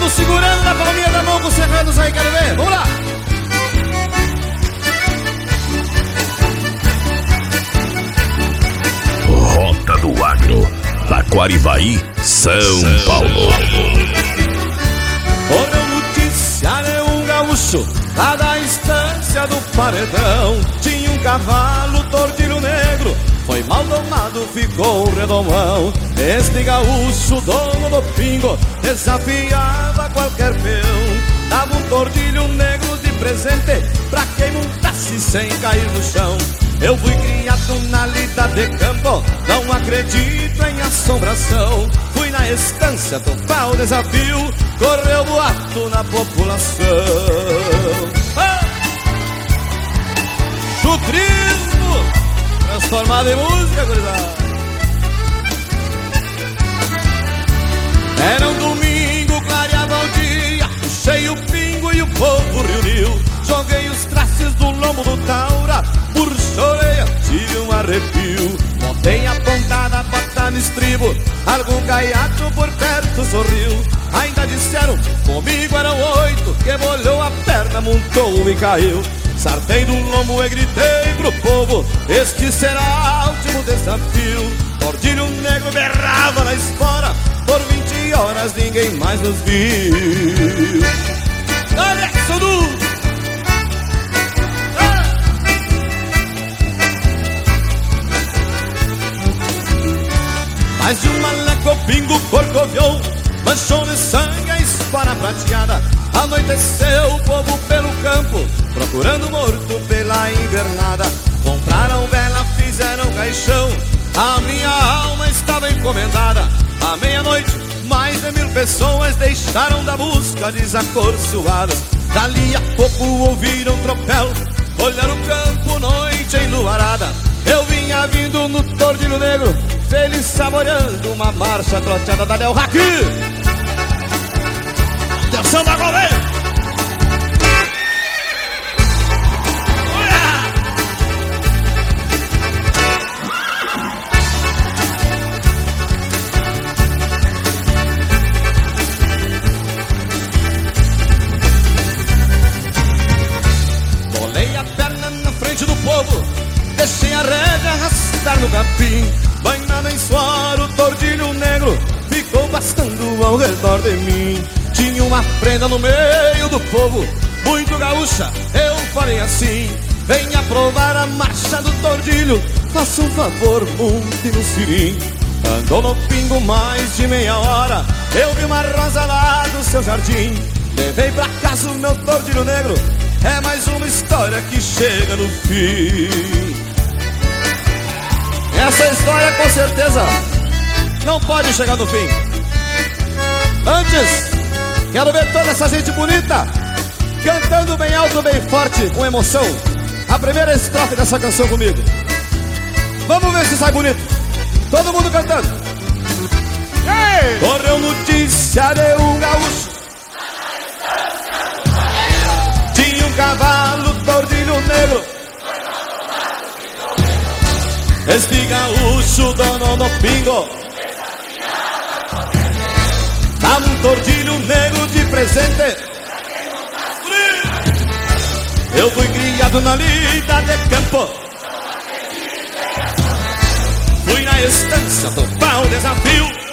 mundo segurando na palminha da mão com os serranos aí, quero ver. Vamos lá! Rota do Agro, Taquarivaí, São Paulo. Correu notícia de um gaúcho lá da estância do Paredão. Tinha um cavalo tordilho negro, foi mal domado, ficou redomão. Este gaúcho, dono do pingo, desafiava qualquer peão. Dava um tordilho negro de presente pra quem montasse sem cair no chão. Eu fui criado na lida de campo, não acredito em assombração. Fui na estância topar o desafio, correu boato na população. Chutrismo transformado em música, gurizada. Era um domingo, clareava o dia, puxei o pingo e o povo reuniu. Joguei os traços do lombo do taura, puxei a orelha, tive um arrepio. Botei a pontada, bota no estribo, algum gaiato por perto sorriu. Ainda disseram, comigo eram 8, que molhou a perna, montou e caiu. Sartei do lombo e gritei pro povo, este será o último desafio. Tordilho negro berrava na espora, por 20 horas ninguém mais nos viu. Olha, Sodu! Mais de um maleco o pingo corcoviou, manchou de sangue a espora prateada. Anoiteceu o povo pelo campo, procurando morto pela invernada. Compraram vela, fizeram caixão, a minha alma estava encomendada. À meia-noite, mais de 1000 pessoas deixaram da busca desacorçoadas. Dali a pouco ouviram tropel, olharam o campo, noite enluarada. Eu vinha vindo no tordilho negro, feliz saboreando uma marcha troteada da Del Raque. Atenção da goleira! Bolei a perna na frente do povo, deixei a rédea arrastar no capim. Banhado em suor, o tordilho negro ficou pastando ao redor de mim. Tinha uma prenda no meio do povo, muito gaúcha, eu falei assim: venha provar a marcha do tordilho, faça um favor, monte no cirim. Andou no pingo mais de meia hora, eu vi uma rosa lá do seu jardim. Levei pra casa o meu tordilho negro, é mais uma história que chega no fim. Essa história com certeza não pode chegar no fim. Antes, quero ver toda essa gente bonita cantando bem alto, bem forte, com emoção, a primeira estrofe dessa canção comigo. Vamos ver se sai bonito. Todo mundo cantando. Ei! Correu notícia de um gaúcho, tinha um cavalo tordilho negro. Este gaúcho, dono do pingo, dá um tordilho negro de presente. Eu fui criado na lida de campo, fui na estância topar o desafio.